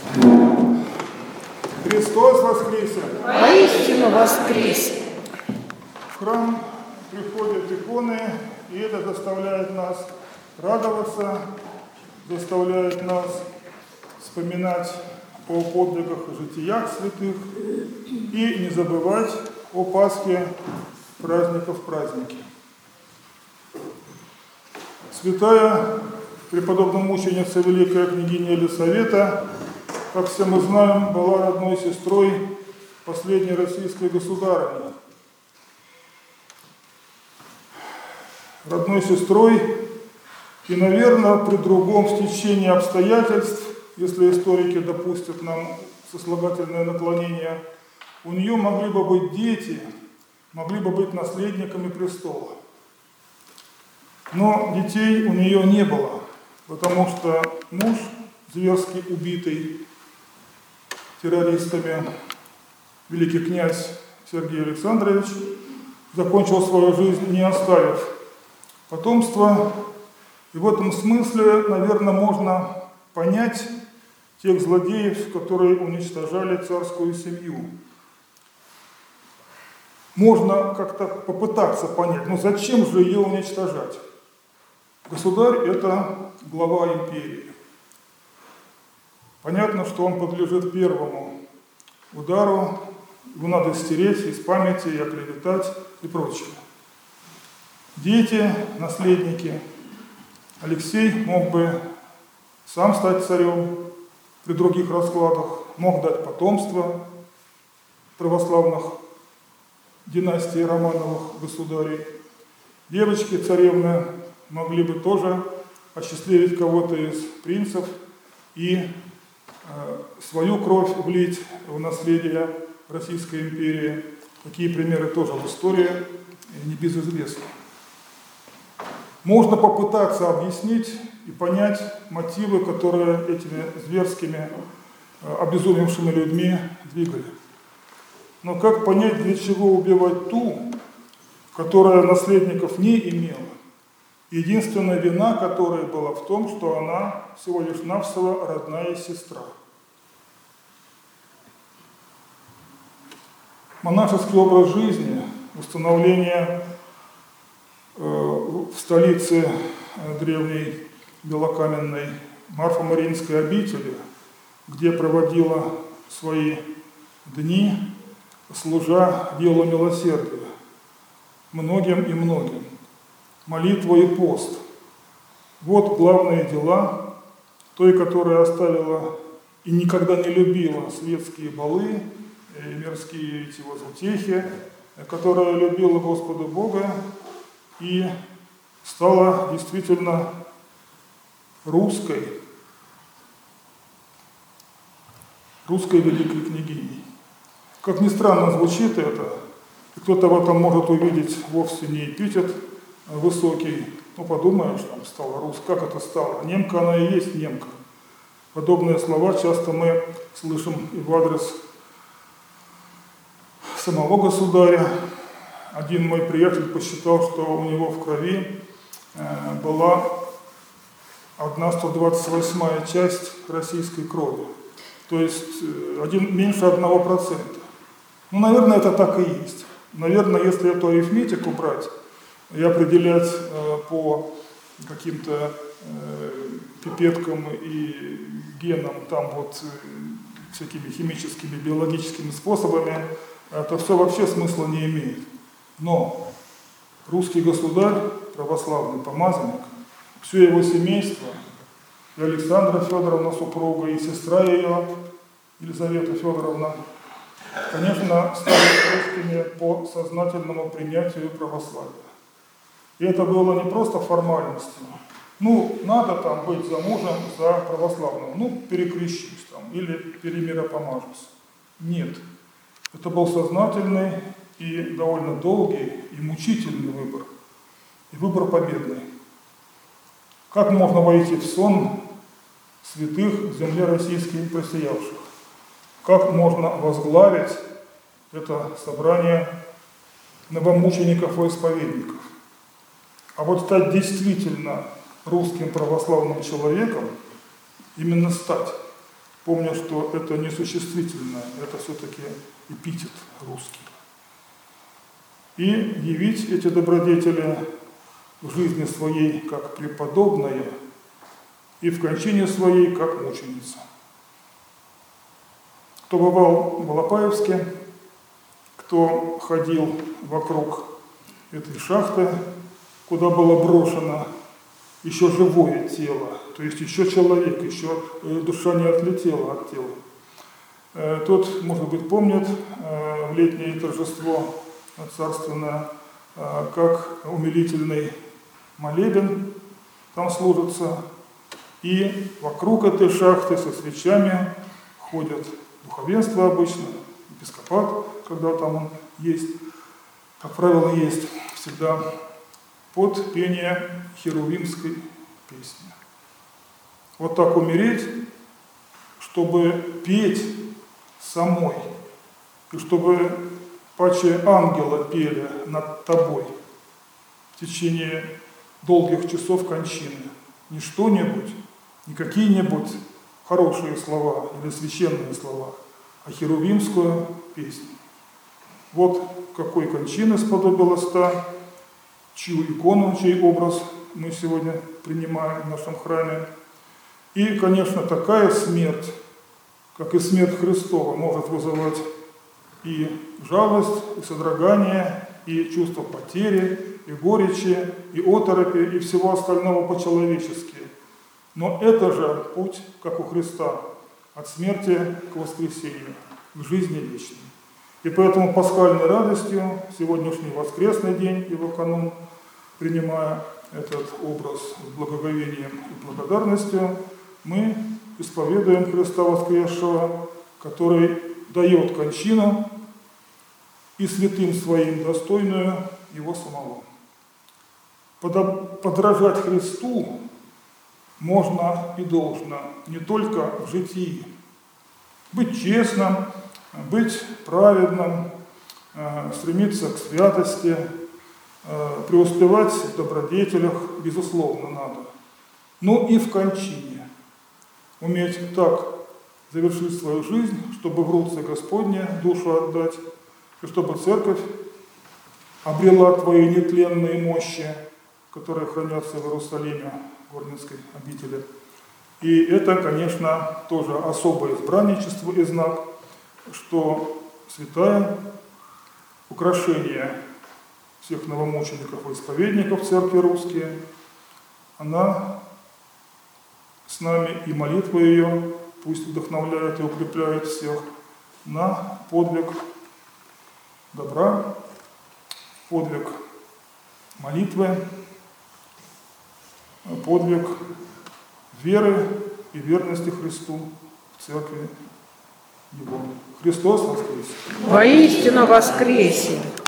Христос воскресе! Воистину воскресе! В храм приходят иконы, и это заставляет нас радоваться, заставляет нас вспоминать о подвигах и житиях святых и не забывать о Пасхе, праздников праздники. Святая преподобно-мученица великая княгиня Елисавета, как все мы знаем, была родной сестрой последней российской государыни. Родной сестрой и, наверное, при другом стечении обстоятельств, если историки допустят нам сослагательное наклонение, у нее могли бы быть дети, могли бы быть наследниками престола. Но детей у нее не было, потому что муж, зверски убитый террористами, великий князь Сергей Александрович, закончил свою жизнь, не оставив потомства. И в этом смысле, наверное, можно понять тех злодеев, которые уничтожали царскую семью. Можно как-то попытаться понять, но зачем же ее уничтожать? Государь – это глава империи. Понятно, что он подлежит первому удару, его надо стереть из памяти и оклеветать и прочее. Дети, наследники. Алексей мог бы сам стать царем при других раскладах, мог дать потомство православных династий Романовых государей. Девочки царевны могли бы тоже осчастливить кого-то из принцев и свою кровь влить в наследие Российской империи. Такие примеры тоже в истории небезызвестны. Можно попытаться объяснить и понять мотивы, которые этими зверскими, обезумевшими людьми двигали. Но как понять, для чего убивать ту, которая наследников не имела? Единственная вина которой была в том, что она всего лишь навсего родная сестра. Монашеский образ жизни, установление в столице древней белокаменной Марфо-Мариинской обители, где проводила свои дни, служа делу милосердия, многим и многим. Молитва и пост. Вот главные дела той, которая оставила и никогда не любила светские балы и мирские эти вот утехи, которая любила Господа Бога и стала действительно русской великой княгиней. Как ни странно звучит это, кто-то в этом может увидеть вовсе не эпитет высокий, ну подумаешь, там стала русская, как это стало? Немка она и есть немка. Подобные слова часто мы слышим и в адрес самого государя. Один мой приятель посчитал, что у него в крови была 1/128 часть российской крови. То есть меньше 1%. Ну, наверное, это так и есть. Наверное, если эту арифметику брать и определять по каким-то пипеткам и генам, там вот всякими химическими, биологическими способами, это все вообще смысла не имеет. Но русский государь, православный помазанник, все его семейство, и Александра Федоровна, супруга, и сестра ее, Елизавета Федоровна, конечно, стали русскими по сознательному принятию православия. И это было не просто формальностью. Ну, надо там быть замужем за православного, ну, перекрещусь там, или перемиропомажусь. Нет. Это был сознательный и довольно долгий и мучительный выбор. И выбор победный. Как можно войти в сон святых в земле российской просиявших? Как можно возглавить это собрание новомучеников и исповедников? А вот стать действительно русским православным человеком, именно стать, помня, что это не существительное, это все-таки эпитет русский. И явить эти добродетели в жизни своей как преподобная и в кончине своей как мученица. Кто бывал в Алапаевске, кто ходил вокруг этой шахты, куда было брошено еще живое тело, то есть еще человек, еще душа не отлетела от тела. Тот, может быть, помнит в летнее торжество царственное, как умилительный молебен там служится, и вокруг этой шахты со свечами ходят духовенство обычно, епископат, когда там он есть, как правило, есть всегда под пение херувимской песни. Вот так умереть, чтобы петь самой, и чтобы паче ангела пели над тобой в течение долгих часов кончины. Не что-нибудь, не какие-нибудь хорошие слова или священные слова, а херувимскую песню. Вот какой кончины сподобилась та, чью икону, чей образ мы сегодня принимаем в нашем храме. И, конечно, такая смерть, как и смерть Христова, может вызывать и жалость, и содрогание, и чувство потери, и горечи, и оторопи, и всего остального по-человечески. Но это же путь, как у Христа, от смерти к воскресению, к жизни вечной. И поэтому пасхальной радостью сегодняшний воскресный день, его канун, принимая этот образ с благоговением и благодарностью, мы исповедуем Христа воскресшего, который дает кончину и святым своим достойную его самого. Подражать Христу можно и должно не только в житии. Быть честным, быть праведным, стремиться к святости, преуспевать в добродетелях, безусловно, надо. Но и в кончине. Уметь так завершить свою жизнь, чтобы в руце Господне душу отдать, и чтобы Церковь обрела твои нетленные мощи, которые хранятся в Иерусалиме, Горницкой обители. И это, конечно, тоже особое избранничество и знак, что святая, украшение всех новомучеников и исповедников Церкви русские, она с нами, и молитва ее пусть вдохновляет и укрепляет всех на подвиг добра, подвиг молитвы, подвиг веры и верности Христу в Церкви Его. Христос воскресе! Воистину воскресе!